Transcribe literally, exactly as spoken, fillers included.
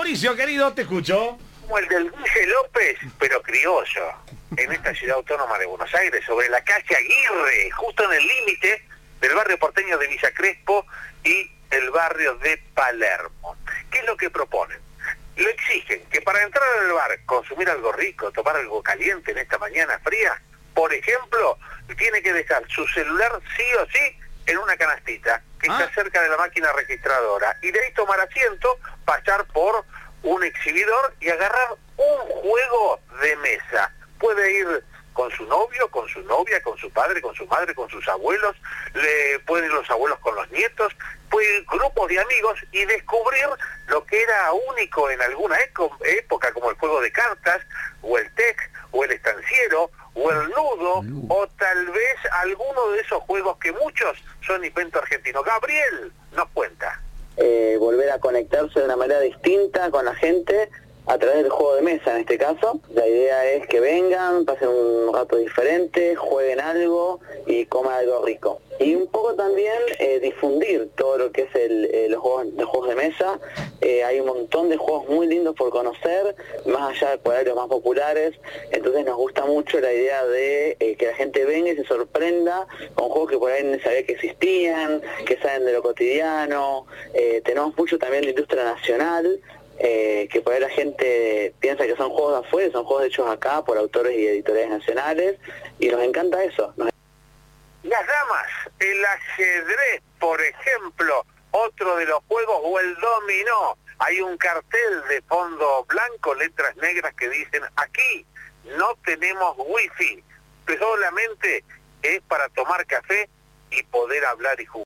Mauricio, querido, te escucho. Como el del Guille López, pero criollo, en esta ciudad autónoma de Buenos Aires, sobre la calle Aguirre, justo en el límite del barrio porteño de Villa Crespo y el barrio de Palermo. ¿Qué es lo que proponen? Lo exigen que para entrar al bar, consumir algo rico, tomar algo caliente en esta mañana fría, por ejemplo, tiene que dejar su celular sí o sí en una canastita que ah. está cerca de la máquina registradora y de ahí tomar asiento, pasar por un exhibidor y agarrar un juego de mesa. Puede ir con su novio, con su novia, con su padre, con su madre, con sus abuelos, le pueden ir los abuelos con los nietos, pueden ir grupos de amigos y descubrir lo que era único en alguna época, como el juego de cartas, o el tec, o el estanciero, o el nudo, o tal vez alguno de esos juegos que muchos son invento argentino. Gabriel nos cuenta. Eh, volver a conectarse de una manera distinta con la gente a través del juego de mesa en este caso. La idea es que vengan, pasen un rato diferente, jueguen algo y coman algo rico. Y un poco también eh, difundir todo lo que es el, eh, los, juegos, los juegos de mesa. Eh, hay un montón de juegos muy lindos por conocer, más allá de por ahí los más populares. Entonces nos gusta mucho la idea de eh, que la gente venga y se sorprenda con juegos que por ahí no sabía que existían, que salen de lo cotidiano. Eh, tenemos mucho también de industria nacional, Eh, que por ahí la gente piensa que son juegos de afuera, son juegos hechos acá por autores y editoriales nacionales, y nos encanta eso. Nos... Las damas, el ajedrez, por ejemplo, otro de los juegos, o el dominó. Hay un cartel de fondo blanco, letras negras que dicen: aquí no tenemos wifi, solamente es para tomar café y poder hablar y jugar.